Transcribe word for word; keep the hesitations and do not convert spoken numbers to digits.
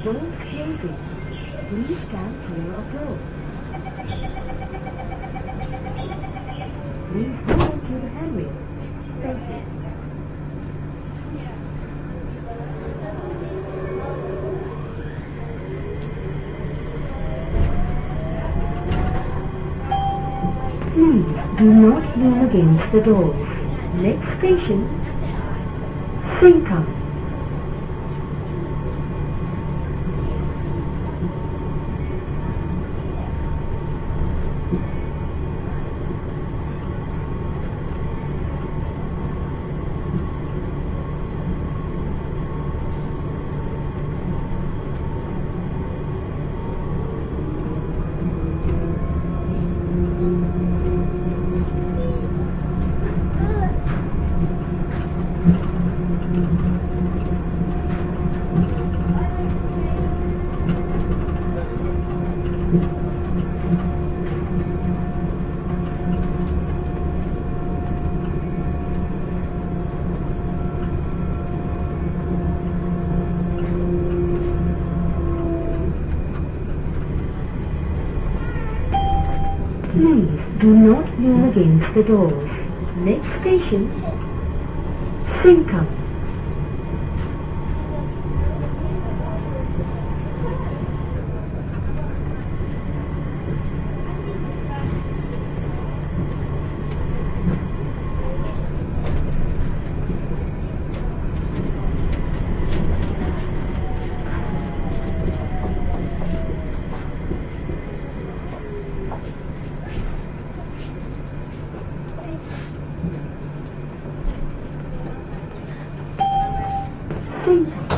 Doors closing. Please stand clear of doors. Please hold on to the handrail. Thank you. Please do not lean against the doors. Next station, Sinkham. Please do not lean against the doors. Next station, Sinkham. Sinkham.